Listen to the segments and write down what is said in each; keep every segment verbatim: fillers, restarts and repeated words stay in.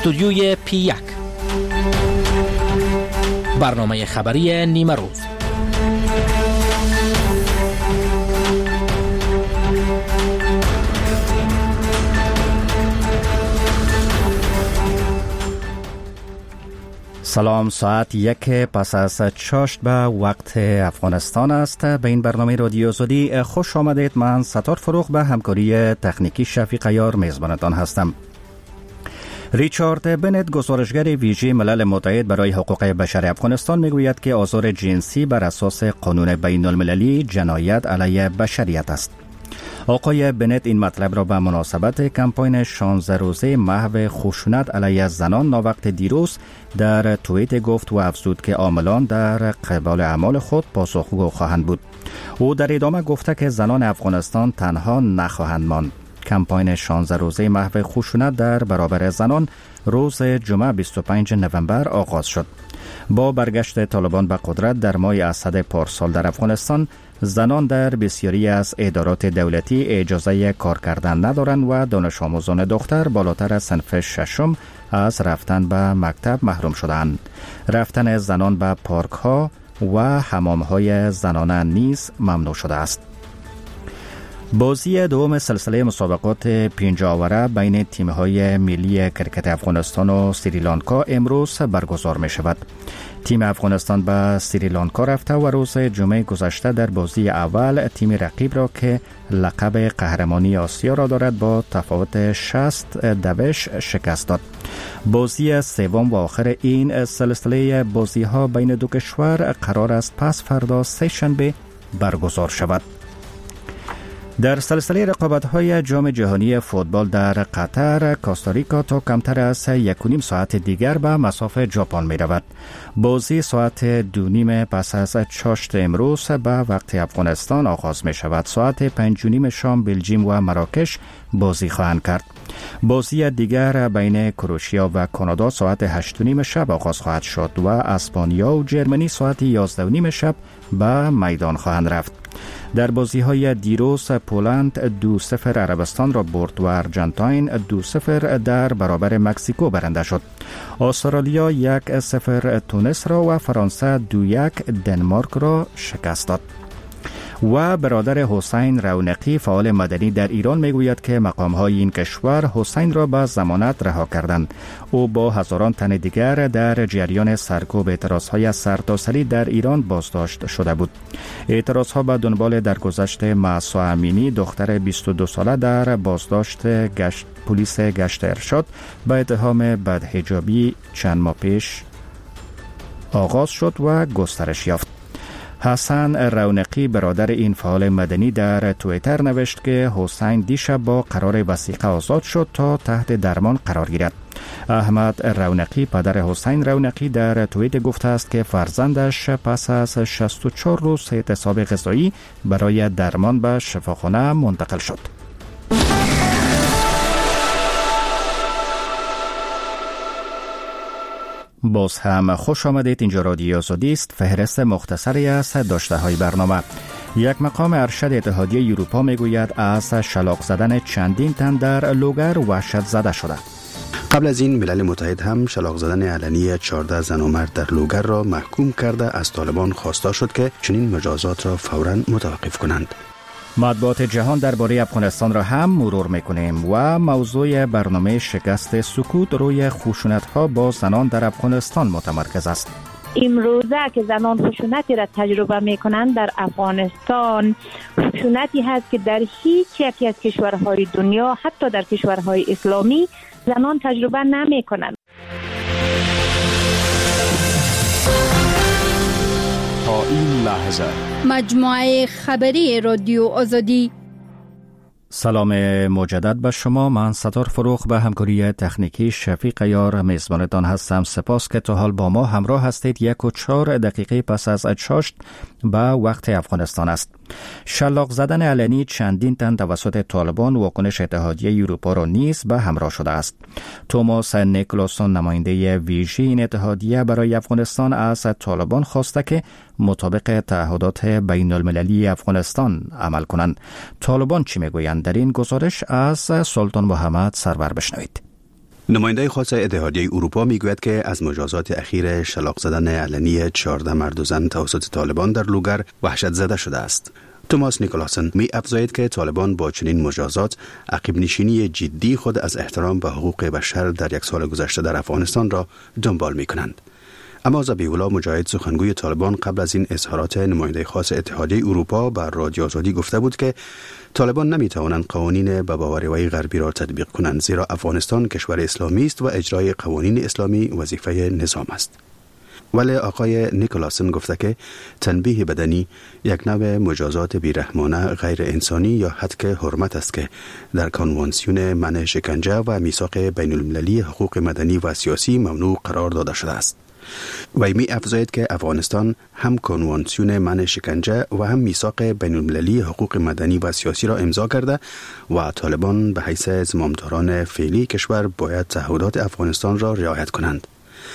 استودیوی پی یک، برنامه خبری نیمه روز. سلام، ساعت یک پس از چاشت به وقت افغانستان است. به این برنامه رادیو آزادی خوش آمدید. من ستار فروغ به همکاری تکنیکی شفیق عیار میزبانتان هستم. ریچارد بنت، گزارشگر ویژه ملل متحد برای حقوق بشر افغانستان، میگوید که آزار جنسی بر اساس قانون بین المللی جنایت علیه بشریت است. آقای بنت این مطلب را به مناسبت کمپاین شانزده روزه محو خشونت علیه زنان ناوقت دیروز در توییت گفت و افزود که عاملان در قبال اعمال خود پاسخگو خواهند بود. او در ادامه گفته که زنان افغانستان تنها نخواهند ماند. کمپاین شانزده روزه محو خشونت در برابر زنان روز جمعه بیست و پنجم نوامبر آغاز شد. با برگشت طالبان به قدرت در ماه اسد پارسال در افغانستان، زنان در بسیاری از ادارات دولتی اجازه کار کردن ندارند و دانش آموزان دختر بالاتر از صنف ششم از رفتن به مکتب محروم شدند. رفتن زنان به پارک ها و حمام های زنانه نیز ممنوع شده است. بازی دوم سلسله مسابقات پنج آوره بین تیم‌های ملی کرکت افغانستان و سریلانکا امروز برگزار می شود. تیم افغانستان به سریلانکا رفته و روز جمعه گذشته در بازی اول تیم رقیب را که لقب قهرمانی آسیا را دارد با تفاوت شصت دوش شکست داد. بازی سوم و آخر این سلسله بازی‌ها بین دو کشور قرار است پس فردا سه شنبه برگزار شود. در سلسله رقابت‌های جام جهانی فوتبال در قطر، کاستاریکا تا کمتر از یک و نیم ساعت دیگر به مصاف ژاپن می‌رود. بازی ساعت دو نیم پس از چاشت امروز به وقت افغانستان آغاز می‌شود. ساعت پنج و نیم شام بلژیم و مراکش بازی خواهند کرد. بازی دیگر بین کروشیا و کانادا ساعت هشت و نیم شب آغاز خواهد شد و اسپانیا و جرمنی ساعت یازده و نیم شب به میدان خواهند رفت. در بازی‌های دیروز پولند دو صفر عربستان را برد و ارژانتین دو صفر در برابر مکزیکو برنده شد. استرالیا یک صفر تونس را و فرانسه دو یک دنمارک را شکست داد. و برادر حسین رونقی، فعال مدنی در ایران، میگوید که مقام‌های این کشور حسین را به ضمانت رها کردند. او با هزاران تن دیگر در جریان سرکوب اعتراض‌های سرتاسری در ایران بازداشت شده بود. اعتراض‌ها به دنبال درگذشت مهسا امینی، دختر بیست و دو ساله، در بازداشت گشت پلیس گشت ارشاد به اتهام بدحجابی چند ماه پیش آغاز شد و گسترش یافت. حسن رونقی، برادر این فعال مدنی، در توییتر نوشت که حسین دیشب با قرار وثیقه آزاد شد تا تحت درمان قرار گیرد. احمد رونقی، پدر حسین رونقی، در توییت گفته است که فرزندش پس از شصت و چهار روز اعتصاب غذایی برای درمان به شفاخانه منتقل شد. باز هم خوش آمدید. اینجا رادیو آزادی است. فهرست مختصری از داشته های برنامه. یک مقام ارشد اتحادیه اروپا میگوید از شلاق زدن چندین تن در لوگر وحشت زده شده. قبل از این ملل متحد هم شلاق زدن علنی چهارده زن و مرد در لوگر را محکوم کرده از طالبان خواسته شد که چنین مجازات را فوراً متوقف کنند. مطبوعات جهان درباره افغانستان را هم مرور میکنیم و موضوع برنامه شکست سکوت روی خشونت‌ها با زنان در افغانستان متمرکز است. امروزه که زنان خشونتی را تجربه میکنند در افغانستان، خشونتی هست که در هیچ یکی از کشورهای دنیا، حتی در کشورهای اسلامی، زنان تجربه نمیکنند. تا این لحظه مجموعه خبری رادیو آزادی. سلام مجدد به شما. من ستار فروغ به همکاری تکنیکی شفیق عیار میزبانتان هستم. سپاس که تا حال با ما همراه هستید. یک و چهار دقیقه پس از چاشت به وقت افغانستان است. شلاق زدن علنی چندین تن توسط طالبان واکنش اتحادیه اروپا را نیز به همراه شده است. توماس نیکلاسون، نماینده ویژه این اتحادیه برای افغانستان، از طالبان خواسته که مطابق تعهدات بین المللی افغانستان عمل کنند. طالبان چی میگویند؟ در این گزارش از سلطان محمد سرور بشنوید. نماینده خاص اتحادیه اروپا میگوید که از مجازات اخیر شلاق زدن علنی چهارده مرد و زن توسط طالبان در لوگر وحشت زده شده است. توماس نیکلاسن می افزاید که طالبان با چنین مجازات عقب نشینی جدی خود از احترام به حقوق بشر در یک سال گذشته در افغانستان را دنبال می کنند. اما ذبیح‌الله مجاهد سخنگوی طالبان قبل از این اظهارات نماینده خاص اتحادیه اروپا بر رادیو آزادی گفته بود که طالبان نمی توانند قوانین به باوری غربی را تطبیق کنند، زیرا افغانستان کشور اسلامی است و اجرای قوانین اسلامی وظیفه نظام است. ولی آقای نیکلاسن گفته که تنبیه بدنی یک نوع مجازات بیرحمانه غیر انسانی یا حد حرمت است که در کنوانسیون منع شکنجه و میثاق بین المللی حقوق مدنی و سیاسی ممنوع قرار داده شده است. وی می افزاید که افغانستان هم کنوانسیون منع شکنجه و هم میثاق بین المللی حقوق مدنی و سیاسی را امضا کرده و طالبان به حیث زمامداران فعلی کشور باید تعهدات افغانستان را رعایت کنند.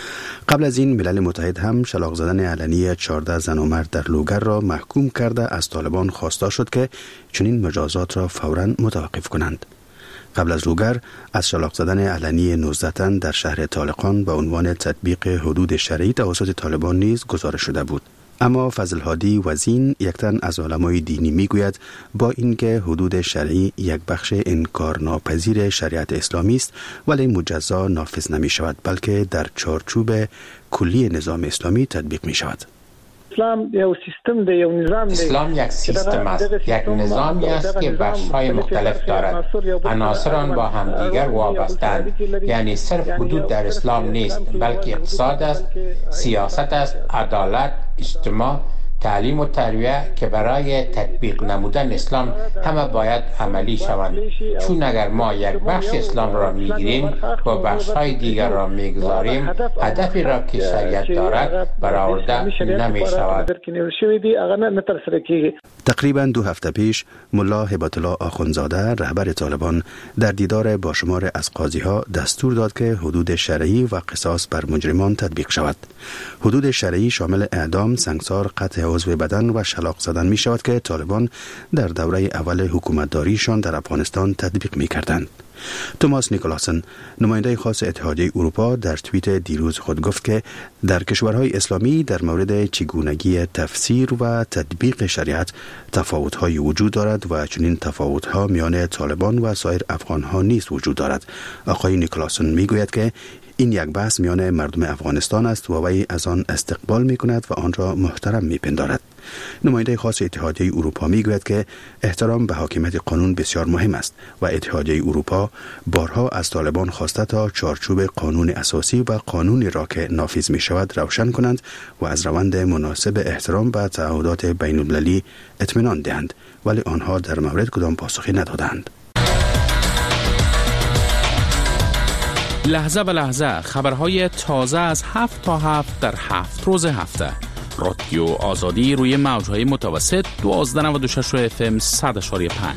قبل از این ملل متحد هم شلاق زدن علنی چهارده زن و مرد در لوگر را محکوم کرده از طالبان خواسته شد که چنین مجازات را فوراً متوقف کنند. قبل از لوگر از شلاق زدن علنی نوزده تن در شهر طالقان به عنوان تطبیق حدود شرعی توسط طالبان نیز گزارش شده بود. اما فضل هادی وزین یک تن از علمای دینی میگوید با اینکه حدود شرعی یک بخش انکارناپذیر شریعت اسلامی است ولی مجزا نافذ نمی شود بلکه در چارچوب کلی نظام اسلامی تطبیق می شود. اسلام یک سیستم ده، یک نظام ده. اسلام یک سیستم است، یک نظامی است که بخش‌های مختلف دارد. عناصر آن با همدیگر وابسته‌اند. یعنی صرف حدود در اسلام نیست، بلکه اقتصاد است، سیاست است، عدالت، اجتماع، تعلیم و تربیت که برای تطبیق نمودن اسلام همه باید عملی شوند. چون اگر ما یک بخش اسلام را میگیریم و بخش‌های دیگر را میگذاریم، هدفی را که شریعت دارد برآورده نمی شود. تقریبا دو هفته پیش ملا هبت الله آخوندزاده رهبر طالبان در دیدار با شمار از قاضی‌ها دستور داد که حدود شرعی و قصاص بر مجرمان تطبیق شود. حدود شرعی شامل اعدام، سنگسار، قطع عضو بدن و شلاق زدن می شود که طالبان در دوره اول حکومتداریشان در افغانستان تطبیق می کردند. توماس نیکلاسن نماینده خاص اتحادیه اروپا در توییت دیروز خود گفت که در کشورهای اسلامی در مورد چگونگی تفسیر و تطبیق شریعت تفاوت‌های وجود دارد و چنین تفاوت‌ها میان طالبان و سایر افغان‌ها نیز وجود دارد. آقای نیکلاسن میگوید که این یک بحث میان مردم افغانستان است و وی از آن استقبال می کند و آن را محترم می پندارد. نماینده خاص اتحادیه اروپا می گوید که احترام به حاکمیت قانون بسیار مهم است و اتحادیه اروپا بارها از طالبان خواسته تا چارچوب قانون اساسی و قانونی را که نافذ می شود روشن کنند و از روند مناسب احترام به تعهدات بین المللی اطمینان دهند، ولی آنها در مورد کدام پاسخی ندادند. لحظه به لحظه خبرهای تازه از هفت تا هفت در هفت روز هفته. رادیو آزادی روی موجهای متوسط دوازده نود و شش اف ام صد اشاری پنج.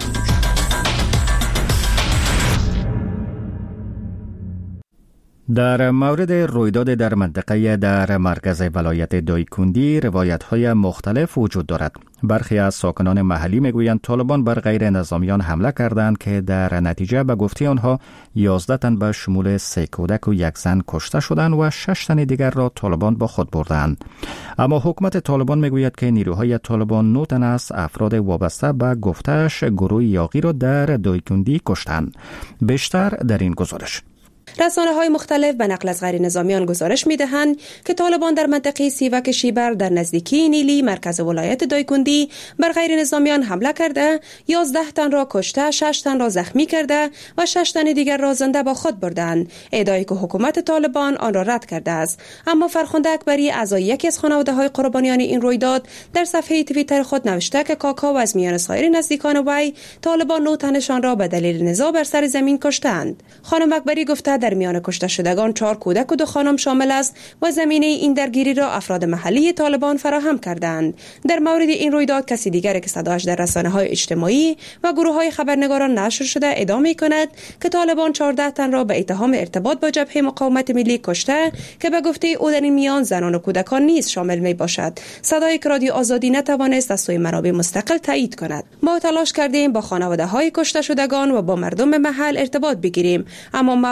در مورد رویداد در منطقه در مرکز ولایت دایکندی روایت‌های مختلف وجود دارد. برخی از ساکنان محلی میگویند طالبان بر غیر نظامیان حمله کردند که در نتیجه به گفته آنها یازده تن به شمول سه کودک و یک زن کشته شدند و شش تن دیگر را طالبان با خود بردند. اما حکومت طالبان میگوید که نیروهای طالبان نه تن از افراد وابسته به گفته‌اش گروه یاغی را در دایکندی کشتند. بیشتر در این گزارش. رسانه‌های مختلف به نقل از غیر نظامیان گزارش می‌دهند که طالبان در منطقه سیوک شیبر در نزدیکی نیلی مرکز ولایت دایکندی بر غیر نظامیان حمله کرده، یازده تن را کشته، شش تن را زخمی کرده و شش تن دیگر را زنده با خود بردند. ادعایی که حکومت طالبان آن را رد کرده است. اما فرخنده اکبری اعضای یکی از خانواده‌های قربانیان این رویداد در صفحه توییتر خود نوشته که کاکا و از میان سایر نزدیکان وی طالبان نه تنشان را به دلیل نزاع بر سر زمین کشتند. خانم اکبری گفته در میان کشته شدگان چهار کودک و دو خانم شامل است و زمینه این درگیری را افراد محلی طالبان فراهم کردند. در مورد این رویداد کسی دیگری که صداش در رسانه‌های اجتماعی و گروه‌های خبرنگاران نشر شده ادعا می‌کند که طالبان چهارده تن را به اتهام ارتباط با جبهه مقاومت ملی کشته که به گفته او در این میان زنان و کودکان نیز شامل می‌باشد. صدای رادیو آزادی نتوانست از سوی منابع مستقل تایید کند. ما تلاش کردیم با خانواده‌های کشته شدگان و با مردم محل ارتباط بگیریم اما موفق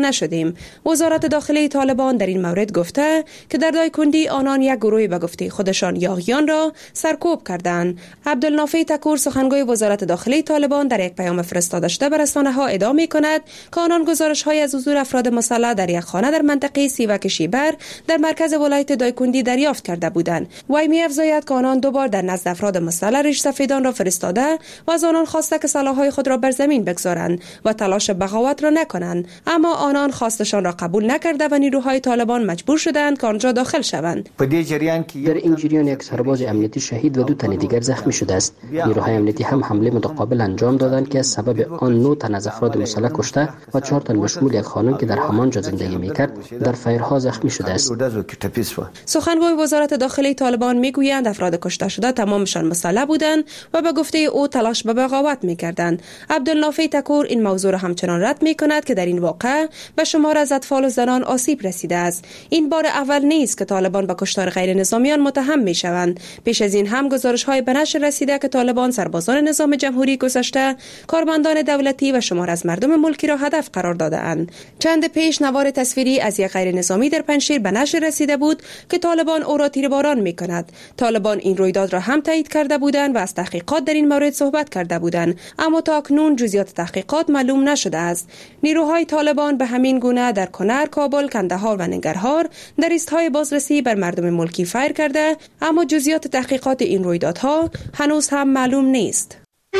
نشدیم. وزارت داخلی طالبان در این مورد گفته که در دایکندی آنان یک گروه به گفته خودشان یاغیان را سرکوب کردند. عبدالنافع تکور سخنگوی وزارت داخلی طالبان در یک پیام فرستاده شده به رسانه‌ها ادعا می‌کند که آنان گزارش‌های از حضور افراد مسلح در یک خانه در منطقه سیوک شیبر در مرکز ولایت دایکندی دریافت کرده بودند. وی می‌افزاید که آنان دوبار در نزد افراد مسلح ریش سفیدان را فرستاده و از آنان خواسته که سلاح‌های خود را بر زمین بگذارند و تلاش بغاوت را نکنند، اما آنان خواستشان را قبول نکرده و نیروهای طالبان مجبور شدند که آنجا داخل شوند. در این جریان یک سرباز امنیتی شهید و دو تن دیگر زخمی شده است. نیروهای امنیتی هم حمله متقابل انجام دادند که سبب آن نه تن از افراد مسلح کشته و چهار تن بشمول یک خانم که در همانجا زندگی میکرد در فایرها زخمی شده است. سخنگوی وزارت داخلی طالبان میگویند افراد کشته شده تمامشان مسلح بودند و به گفته او تلاش به بغاوت میکردند. عبدالنافع تکور این موضوع را همچنان رد میکند که در این واقعه به شمار از اطفال و زنان آسیب رسیده است. این بار اول نیست که طالبان به کشتار غیر نظامیان متهم میشوند. پیش از این هم گزارش‌های به نشر رسیده که طالبان سربازان نظام جمهوری گذشته، کارمندان دولتی و شمار از مردم ملکی را هدف قرار داده‌اند. چند پیش نوار تصویری از یک غیر نظامی در پنجشیر به نشر رسیده بود که طالبان او را تیرباران می‌کند. طالبان این رویداد را هم تایید کرده بودند و از تحقیقات در این مورد صحبت کرده بودند، اما تا اکنون جزئیات تحقیقات معلوم نشده است. نیروهای طالبان به همین گونه در کنر، کابل، کندهار و ننگرهار در ایستهای بازرسی بر مردم ملکی فایر کرده، اما جزئیات تحقیقات این رویدادها هنوز هم معلوم نیست.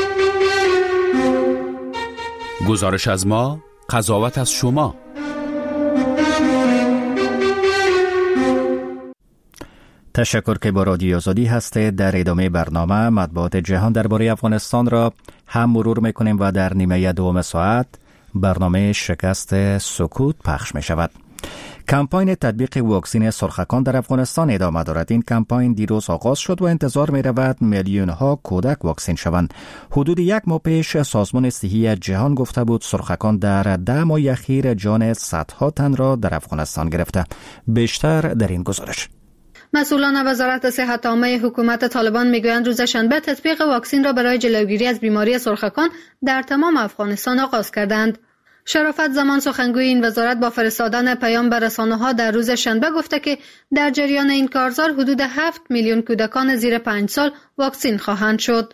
گزارش از ما، قضاوت از شما. تشکر که با رادیو آزادی هستید. در ادامه برنامه مطبوعات جهان درباره افغانستان را هم مرور میکنیم و در نیمه دوم ساعت برنامه شکست سکوت پخش می شود. کمپاین تطبیق واکسن سرخکان در افغانستان ادامه دارد. این کمپاین دیروز آغاز شد و انتظار می رود میلیون ها کودک واکسن شوند. حدود یک ماه پیش سازمان صحی جهان گفته بود سرخکان در ده ماه اخیر جان صدها تن را در افغانستان گرفته. بیشتر در این گزارش. مسئولان وزارت صحت عامه حکومت طالبان میگویند روز شنبه تطبیق واکسن را برای جلوگیری از بیماری سرخکان در تمام افغانستان آغاز کردند. شرافت زمان سخنگوی این وزارت با فرستادن پیام به رسانه‌ها در روز شنبه گفته که در جریان این کارزار حدود هفت میلیون کودکان زیر پنج سال واکسن خواهند شد.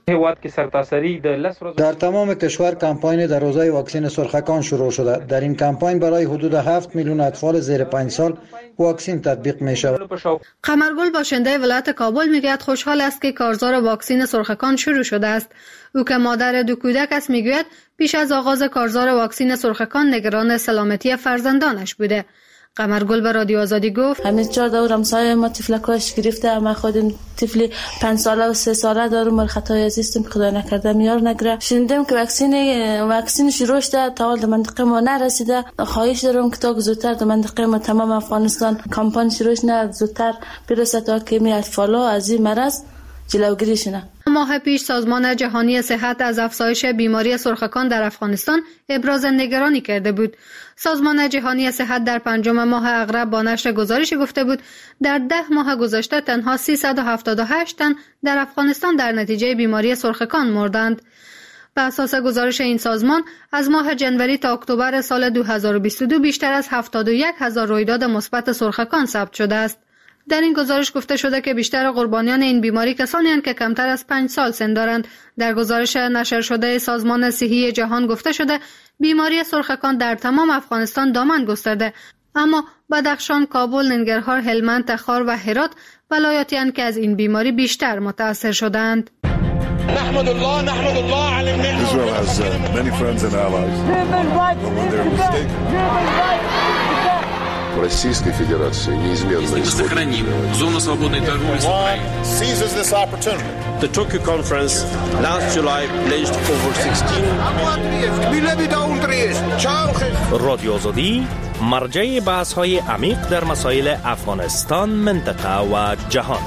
در تمام کشور کمپاین در روزهای واکسن سرخکان شروع شده. در این کمپاین برای حدود هفت میلیون اطفال زیر پنج سال واکسن تطبیق می شود. قمرگل باشنده ولایت کابل میگوید خوشحال است که کارزار واکسن سرخکان شروع شده است. او که مادر دو کودک است میگوید پیش از آغاز کارزار واکسن سرخکان نگران سلامتی فرزندانش بوده. قمرگل به رادیو آزادی گفت همین چهار دور همسایه ما تفلکاش گرفته، ما خودم طفلی پنج ساله و سه ساله دارم، مر خطای عزیزم خدا نکرده میار نگره. شنیدم که واکسن واکسن شروع شده، تا در منطقه ما نرسیده. خواهش دارم که تا زودتر در منطقه ما تمام افغانستان کمپاین شروع شه، زودتر برسه تا که می اطفالا از این مرض جلوگیری شنه. ماه پیش سازمان جهانی صحت از افزایش بیماری سرخکان در افغانستان ابراز نگرانی کرده بود. سازمان جهانی صحت در پنجم ماه اغرب با نشر گزارشی گفته بود در ده ماه گذشته تنها سیصد و هفتاد و هشت تن در افغانستان در نتیجه بیماری سرخکان مردند. بر اساس گزارش این سازمان از ماه جنوری تا اکتبر سال دو هزار و بیست و دو بیشتر از هفتاد و یک هزار رویداد مثبت سرخکان ثبت شده است. در این گزارش گفته شده که بیشتر قربانیان این بیماری کسانی هستند که کمتر از پنج سال سن دارند. در گزارش نشر شده سازمان صحی جهان گفته شده بیماری سرخکان در تمام افغانستان دامن گسترده، اما بدخشان، کابل، ننگرهار، هلمند، تخار و هرات ولایاتی هستند که از این بیماری بیشتر متاثر شدند. نحمد الله نحمد الله على المنه. Israel has uh, many friends and allies. When they're mistaken. Российской Федерации неизменно сохраним зону свободной торговли с Украиной. Seizes this opportunity. The Tokyo conference last July pledged over sixteen. رادیو آزادی مرجع بحث‌های عمیق در مسائل افغانستان، منطقه و جهان.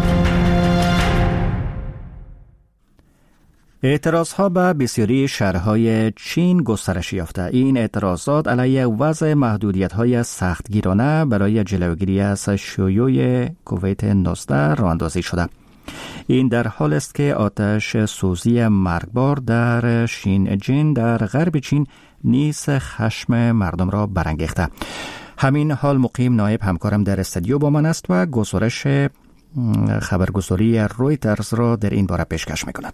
اعتراضها به بسیاری شهرهای چین گسترش یافته. این اعتراضات علیه وضع محدودیت‌های سختگیرانه برای جلوگیری از شیوع کووید نوزده راه اندازی شده. این در حال است که آتش سوزی مرگبار در شینجین در غرب چین نیز خشم مردم را برانگیخته. همین حال مقیم نایب همکارم در استودیو با من است و گزارش خبرگزاری رویترز را در این باره پیشکش می‌کند.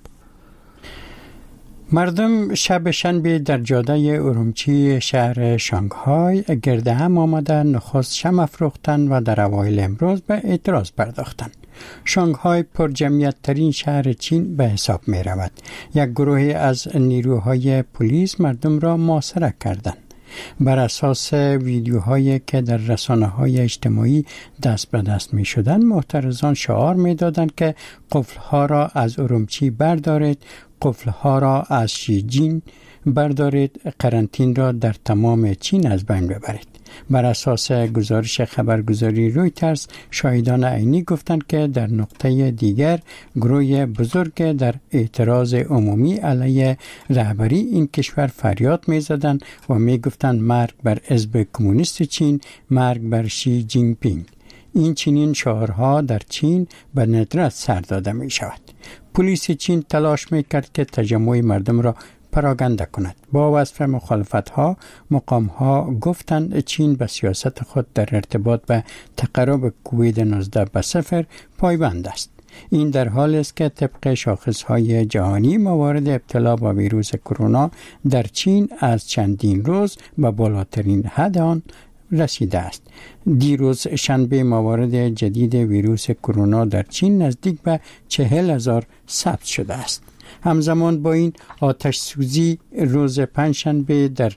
مردم شب شنبه در جاده ارومچی شهر شانگهای گرد هم آمده نخست شمع افروختند و در اوایل امروز به اعتراض پرداختند. شانگهای پر جمعیت ترین شهر چین به حساب می رود. یک گروه از نیروهای پلیس مردم را محاصره کردند. بر اساس ویدیوهایی که در رسانه‌های اجتماعی دست به دست می شدند، معترضان شعار می دادند که قفل‌ها را از ارومچی بردارید، قفل‌ها را از شیجین بردارید، قرنطین را در تمام چین از بین ببرید. بر اساس گزارش خبرگزاری رویترز، شاهدان عینی گفتند که در نقطه دیگر گروه بزرگ در اعتراض عمومی علیه رهبری این کشور فریاد می زدند و می گفتند مرگ بر حزب کمونیست چین، مرگ بر شی جین پینگ. این چنین شعارها در چین به ندرت سر داده می شود. پلیس چین تلاش می کرد که تجمع مردم را پراگنده کند. با وصف مخالفت‌ها، مقام‌ها گفتند چین به سیاست خود در ارتباط به تقرب کووید نوزده به صفر پایبند است. این در حال است که طبق شاخص‌های جهانی موارد ابتلا با ویروس کرونا در چین از چندین روز به بالاترین حد آن رسیده است. دیروز شنبه موارد جدید ویروس کرونا در چین نزدیک به چهل هزار ثبت شده است. همزمان با این آتش سوزی روز پنجشنبه در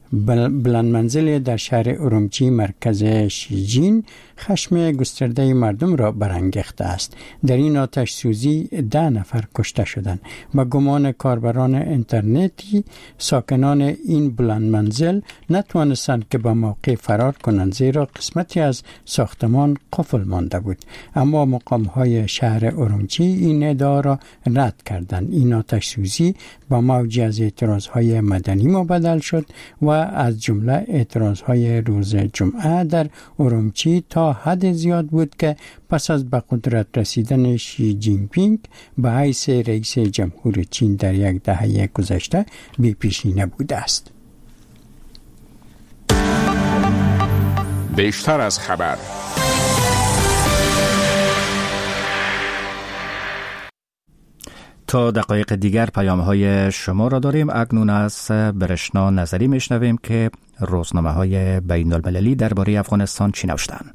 بلند منزل در شهر ارومچی مرکز شیجین خشم گسترده مردم را برانگیخته است. در این آتش سوزی ده نفر کشته شدند. با گمان کاربران اینترنتی ساکنان این بلند منزل نتوانستند که به موقع فرار کنند، زیرا قسمتی از ساختمان قفل مانده بود. اما مقام‌های شهر ارومچی این ادعا را رد کردند. این آتش سوزی با موجی از اعتراض‌های مدنی مبدل شد و از جمله اعتراض‌های روز جمعه در ارومچی تا حد زیاد بود که پس از به قدرت رسیدن شی جین پینگ به حیث رئیس جمهور چین در یک دهه گذشته بی پیشینه بوده است. بیشتر از خبر. تا دقایق دیگر پیام‌های شما را داریم. اکنون از برشنا نظری میشنویم که روزنامه‌های بین‌المللی درباره افغانستان چی نوشتند.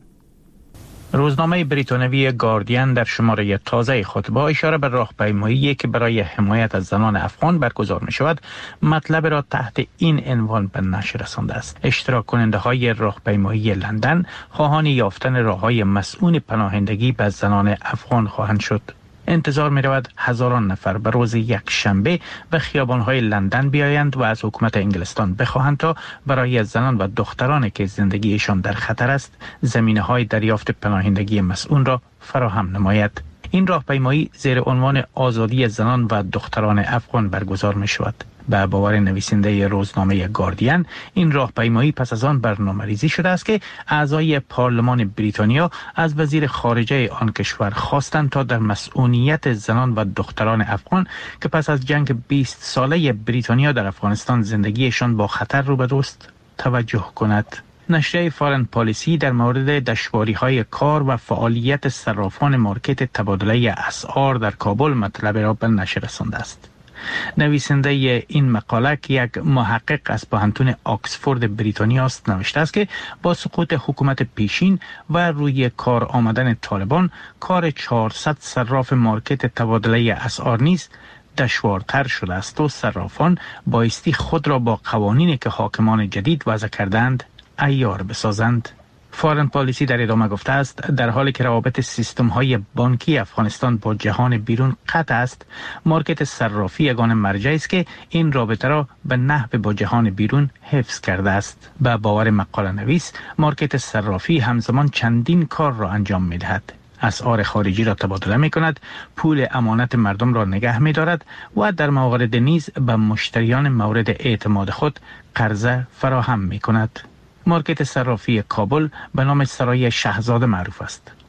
روزنامه بریتانیایی گاردین در شماره تازه خود با اشاره به راهپیمایی که برای حمایت از زنان افغان برگزار می شود، مطلب را تحت این عنوان به نشر رسانده است: اشتراک کننده های راهپیمایی لندن خواهان یافتن راههای مسئول پناهندگی به زنان افغان خواهند شد. انتظار می رود هزاران نفر به روز یک شنبه به خیابان‌های لندن بیایند و از حکومت انگلستان بخواهند تا برای زنان و دخترانی که زندگیشان در خطر است زمینه‌های دریافت پناهندگی مسئول را فراهم نماید. این راهپیمایی زیر عنوان آزادی زنان و دختران افغان برگزار می شود. به باور نویسنده روزنامه گاردین، این راهپیمایی پس از آن برنامه‌ریزی شده است که اعضای پارلمان بریتانیا از وزیر خارجه آن کشور خواستند تا در مسئولیت زنان و دختران افغان که پس از جنگ بیست ساله بریتانیا در افغانستان زندگیشان با خطر روبروست توجه کند. نشریه فارن پالیسی در مورد دشواری‌های کار و فعالیت صرافان مارکت تبادله اسعار در کابل مطلب را به نشر رسانده است. نویسنده این مقاله که یک محقق از پوهنتون آکسفورد بریتانیا است نوشته است که با سقوط حکومت پیشین و روی کار آمدن طالبان، کار چهارصد صراف مارکت تبادله اسعار نیز دشوارتر شده است و صرافان بایستی خود را با قوانینی که حاکمان جدید وضع کردند عیار بسازند. فارن پالیسی در ادامه گفته است در حالی که روابط سیستم های بانکی افغانستان با جهان بیرون قطع است، مارکت صرافی یگانه مرجعی است که این رابطه را به نحو با جهان بیرون حفظ کرده است. به باور مقاله نویس، مارکت صرافی همزمان چندین کار را انجام می دهد. اسعار خارجی را تبادله می کند، پول امانت مردم را نگه می دارد و در موارد نیز به مشتریان مورد اعتماد خود قرضه فراهم می کند. مارکت صرافی کابل به نام سرای شاهزاده معروف است.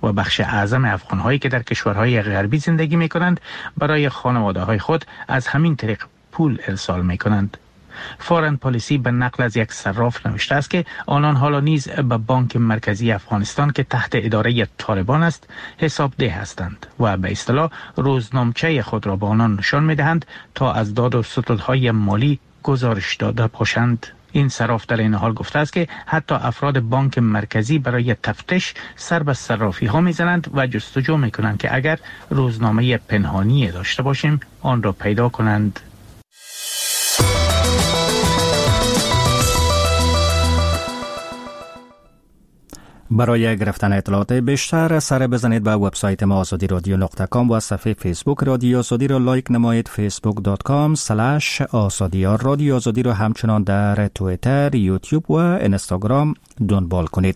و بخش اعظم افغان‌هایی که در کشورهای غربی زندگی می‌کنند برای خانواده‌های خود از همین طریق پول ارسال می‌کنند. فارن پالیسی به نقل از یک صراف نوشته است که آنان حالا نیز به بانک مرکزی افغانستان که تحت اداره طالبان است حسابده هستند و به اصطلاح روزنامچه خود را به آنان نشان می‌دهند تا از داد و ستودهای مالی گزارش داده باشند. این صراف در این حال گفته است که حتی افراد بانک مرکزی برای تفتیش سر به صرافی ها میزنند و جستجو میکنند که اگر روزنامه پنهانی داشته باشیم آن را پیدا کنند. برای گرفتن اطلاعات بیشتر سر بزنید به وبسایت ما آزادی رادیو نقطه کام و صفحه فیسبوک رادیو آزادی را لایک نمایید. فیسبوک دات کام سلش آزادی. رادیو آزادی را همچنان در توییتر، یوتیوب و اینستاگرام دنبال کنید.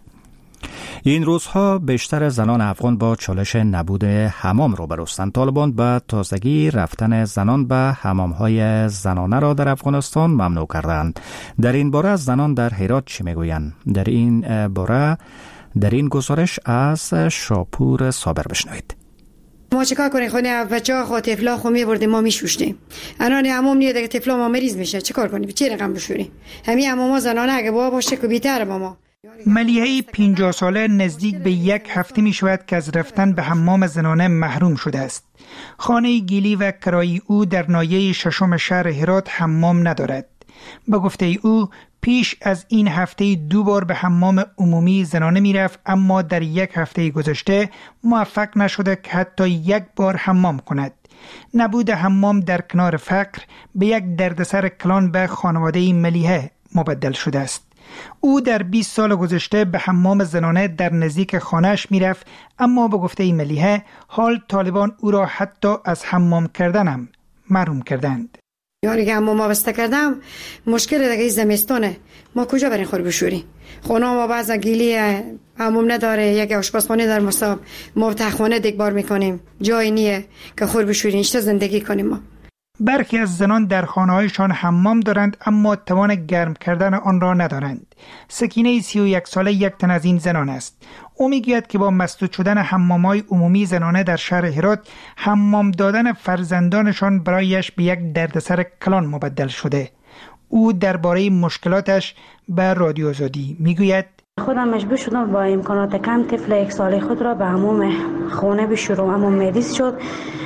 این روزها بیشتر زنان افغان با چالش نبود حمام روبرو هستند. طالبان به تازگی رفتن زنان به حمام‌های زنانه را در افغانستان ممنوع کردند. در این باره از زنان در هرات چی میگویند؟ در این باره در این گزارش از شاپور صابر بشنوید. ما چیکار کنیم؟ خونه بچه‌ها خو طفلا خو می‌بردیم ما میشوشتیم. الان عموم نیه دیگه طفلا ما مریض میشه. چیکار کنیم؟ چه رقم بشوریم؟ همین عموما زنانه اگه بابا باشه که بی‌تر ماما. ملیحه پنجاه ساله نزدیک به یک هفته می شود که از رفتن به حمام زنانه محروم شده است. خانه گیلی و کرایی او در ناحیه ششم شهر هرات حمام ندارد. به گفته او پیش از این هفته دو بار به حمام عمومی زنانه می رفت، اما در یک هفته گذشته موفق نشده که حتی یک بار حمام کند. نبود حمام در کنار فقر به یک دردسر کلان به خانواده ملیحه مبدل شده است. او در بیست سال گذشته به حمام زنانه در نزدیک خانه‌اش میرفت، اما به گفته ملیحه حال طالبان او را حتی از حمام کردن هم محروم کردند. یاری که حمام بسته کردم مشکل دیگه زمستانه، ما کجا بریم خور بشوریم؟ خونه ما بعضا گیلیه، حمام نداره، یک آشپزخانه در مصاب، ما تخمانه دیگبار میکنیم، جای نیه که خور بشوریم، چه زندگی کنیم ما. برخی از زنان در خانه‌هایشان حمام دارند اما توان گرم کردن آن را ندارند. سکینه سی و یک ساله یک تن از این زنان است. او میگوید که با مسدود شدن حمام‌های عمومی زنانه در شهر هرات، حمام دادن فرزندانشان برایش به یک دردسر کلان مبدل شده. او درباره مشکلاتش به رادیو آزادی میگوید: خودم مجبور شدم با امکانات کم طفل یک ساله خود را به حمام خانه بشورم، اما مریض شد،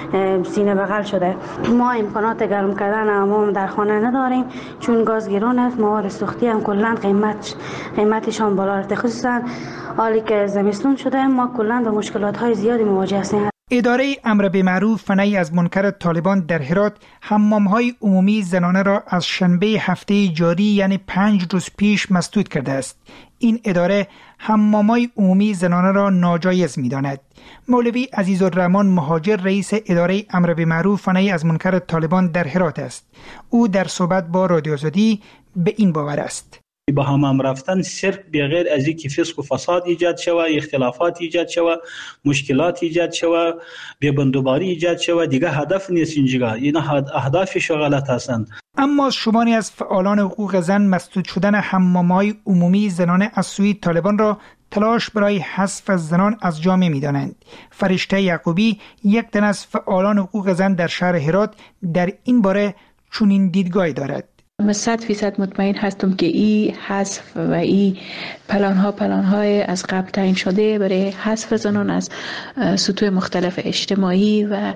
سینه بغل شده. ما امکانات گرم کردن حمام در خانه نداریم چون گاز گران است، مواد سوختی هم کلا قیمت قیمتشان بالا رفته، خصوصا حالی که زمستون شده ما کلا به مشکلات های زیادی مواجه هستیم. اداره امر به معروف و نهی از منکر طالبان در هرات حمام‌های عمومی زنانه را از شنبه هفته جاری یعنی پنج روز پیش مسدود کرده است. این اداره حمام‌های عمومی زنانه را ناجایز می‌داند. مولوی عزیزالرحمن مهاجر رئیس اداره امر به معروف و نهی از منکر طالبان در هرات است. او در صحبت با رادیو آزادی به این باور است: به حمام رفتن صرف بغیر از اینکه فسق و فساد ایجاد شود، اختلافات ایجاد شود، مشکلات ایجاد شود، بی‌بندوباری ایجاد شود، دیگه هدف نیست. اینجا این اهدافش غلط هستند. اما شماری از فعالان حقوق زن مسدود شدن حمام‌های عمومی زنانه از سوی طالبان را تلاش برای حذف از زنان از جامعه می‌دانند. فرشته یعقوبی، یک تن از فعالان حقوق زن در شهر هرات، در این باره چنین دیدگاهی دارد: من صد فیصد مطمئن هستم که این حذف و این پلان ها پلان های از قبل تعیین شده برای حذف زنان از سطوح مختلف اجتماعی و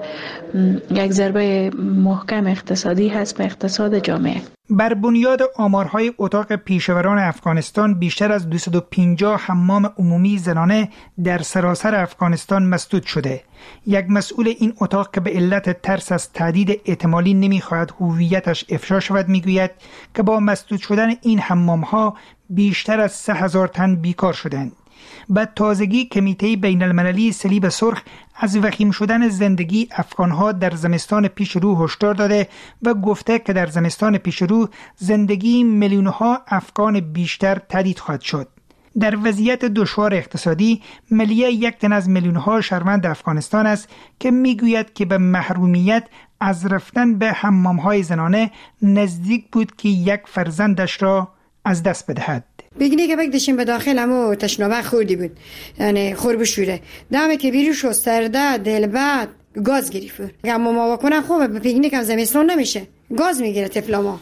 یک ضربه محکم اقتصادی هست به اقتصاد جامعه. بر بنیاد آمارهای اتاق پیشوران افغانستان بیشتر از دویست و پنجاه حمام عمومی زنانه در سراسر افغانستان مسدود شده. یک مسئول این اتاق که به علت ترس از تهدید احتمالی نمیخواهد هویتش افشا شود میگوید که با مسدود شدن این حمام‌ها بیشتر از سه هزار تن بیکار شدند. به تازگی کمیته بین المللی صلیب سرخ از وخیم شدن زندگی افغانها در زمستان پیش رو هشدار داده و گفته که در زمستان پیش رو زندگی میلیون‌ها افغان بیشتر تهدید خواهد شد. در وضعیت دشوار اقتصادی، ملیه یک تن از میلیون‌ها شهروند افغانستان است که میگوید که به محرومیت از رفتن به حمام‌های زنانه نزدیک بود که یک فرزندش را از دست بدهد. پیکنیک که بکشیم به داخل همو تشنابه خوردی بود، یعنی خور بشوره دامه که بیرو شو سرده دل بعد گاز گرفت. اما ما واکنن خوبه، به پیکنیک هم زمستان نمیشه، گاز میگیره طفلا ما.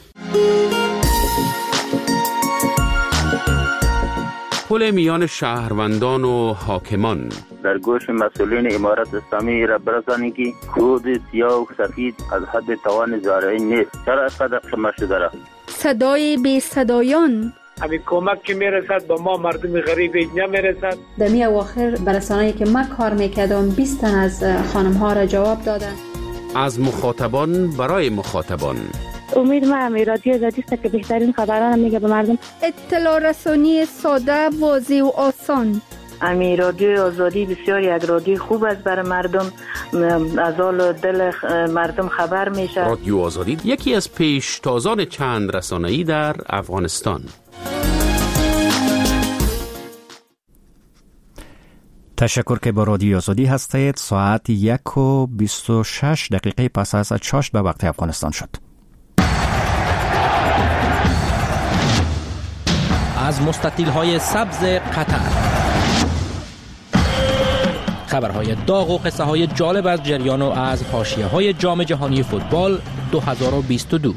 پل میان شهروندان و حاکمان در گوش مسئولین امارت اسلامی را برسانی که خود سیاه و سفید از حد توان زارعی نیست. چرا از قدر شما شده را؟ صدای بی صدایان همین کمک که میرسد با ما مردم غریب اینجا میرسد. در می اواخر برسانه‌ای که من کار میکردم بیست تن از خانم ها را جواب دادن. از مخاطبان برای مخاطبان. امید من رادیو آزادی است که بهترین خبران میگه به مردم. اطلاع رسانی ساده، واضح و آسان. امی رادیو آزادی بسیار یک رادیو خوب است برای مردم، از حال دل مردم خبر میشه. رادیو آزادی یکی از پیشتازان چند رسانه‌ای در افغانستان. تشکر که با رادیو آزادی هستید. ساعت یک و بیست و شش دقیقه پس از چاشت به وقت افغانستان شد. از مستطیل‌های سبز قطر، خبرهای داغ و قصه های جالب از جریان و از حاشیه‌های جام جهانی فوتبال دو هزار و بیست و دو.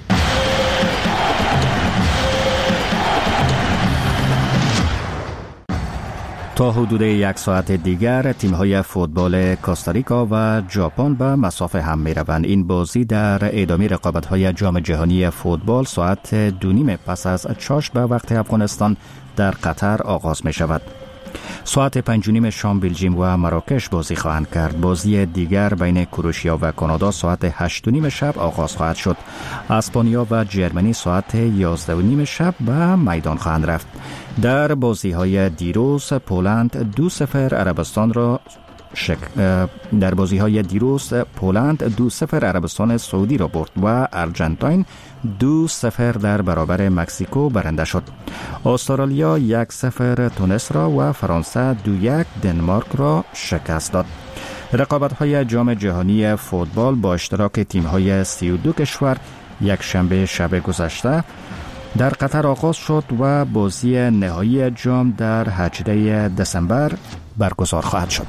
تا حدود یک ساعت دیگر تیم‌های فوتبال کوستاریکا و ژاپن به مسافه هم می‌روند. این بازی در ادامه رقابت‌های جام جهانی فوتبال ساعت دو نیم پس از چاشت به وقت افغانستان در قطر آغاز می‌شود. ساعت پنج و نیم شام بلژیم و مراکش بازی خواهند کرد. بازی دیگر بین کروشیا و کانادا ساعت هشت و نیم شب آغاز خواهد شد. اسپانیا و جرمنی ساعت یازده و نیم شب به میدان خواهند رفت. در بازی های دیروز پولند دو صفر عربستان را شک... در بازی های دیروز پولند دو صفر عربستان سعودی را برد و ارژانتین دو صفر در برابر مکزیکو برنده شد. استرالیا یک صفر تونس را و فرانسه دو یک دنمارک را شکست داد. رقابت‌های جام جهانی فوتبال با اشتراک تیم‌های سی و دو کشور یک شنبه شب گذشته در قطر آغاز شد و بازی نهایی جام در هجدهم دسامبر برگزار خواهد شد.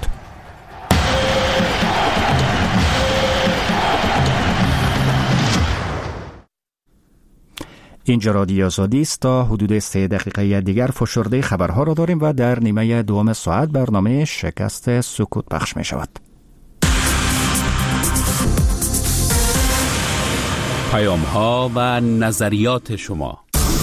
اینجا رادیو آزادی است. تا حدود سه دقیقه دیگر فشرده خبرها را داریم و در نیمه دوم ساعت برنامه شکست سکوت پخش می شود. پیام ها و نظریات شما.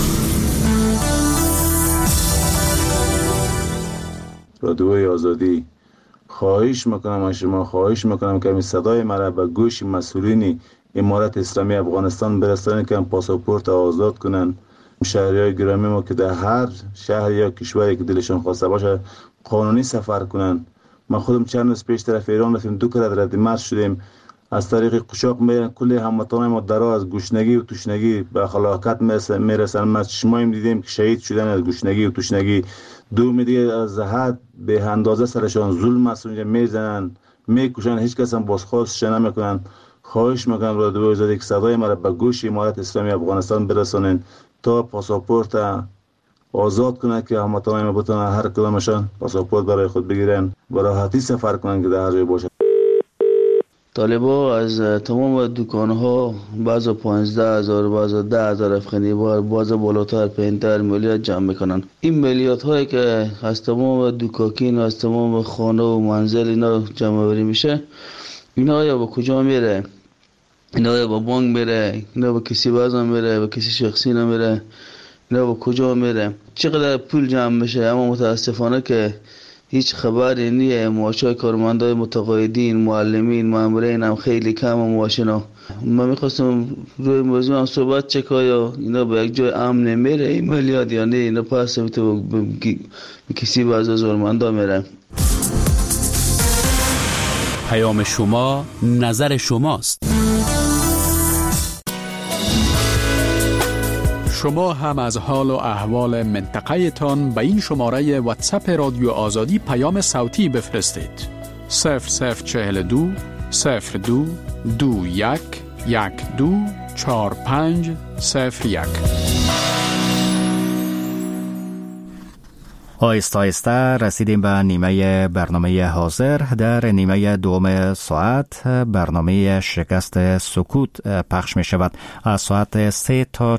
رادیوی آزادی، خواهش میکنم از شما خواهش میکنم که صدای مرا به گوش مسئولین امارت اسلامی افغانستان برسانید که پاسپورت آزاد کنن. شهریای گرامی ما که در هر شهر یا کشوری که دلشون خواسته باشه قانونی سفر کنن. ما خودم چند روز پیش طرف ایران رفتیم، دو کرد رد مرز شدیم. از طریق قشاق میرن، کل هموطنان ما درا از گشنگی و تشنگی به هلاکت میرسن. ما چشمایم دیدیم که شهید شدن از گشنگی و تشنگی. دو دیگه از حد به اندازه سرشان ظلم است، اونجا میزنن میکشن، هیچ کس هم بازخواستش نمیکنن. خواهش میکنم رادیو آزادی که صدای ما را به گوش امارت اسلامی افغانستان برسونین تا پاسپورت آزاد کنه که هموطنان ما بتونن هر کدامشان پاسپورت برای خود بگیرن و راحتی سفر کنن که در هر جای باشه. طالبا از تمام دکان‌ها بعضا پانزده هزار بعضا ده هزار افغانی بار بعضا بالاتر پنجاه میلیارد جمع میکنن. این میلیارد هایی که از تمام دکاکین و از تمام خانه و منزل اینا جمع آوری میشه، اینا یا با کجا میره؟ اینا یا با بانک میره؟ اینا با کسی بازم میره؟ با کسی شخصی نمیره؟ اینا با کجا میره؟ چقدر پول جمع میشه؟ اما متاسفانه که هیچ خبری نیه. معاشای کارمندای متقاعدین، معلمین، مامورین هم خیلی کم و معاشنا. من میخواستم روی موضوع هم صحبت چکا یا اینا به یک جای امن میره این میلیارد یا نه اینا پس تو به کسی بعض از ظلمندا میره. پیام شما نظر شماست. شما هم از حال و احوال منطقه تان به این شماره واتساپ رادیو آزادی پیام صوتی بفرستید. صفر صفر چهل و دو صفر دو دو یک یک دو چهار پنج صفر یک. آیسته آیسته رسیدیم به نیمه برنامه حاضر. در نیمه دوم ساعت برنامه شکست سکوت پخش می شود. از ساعت سه تا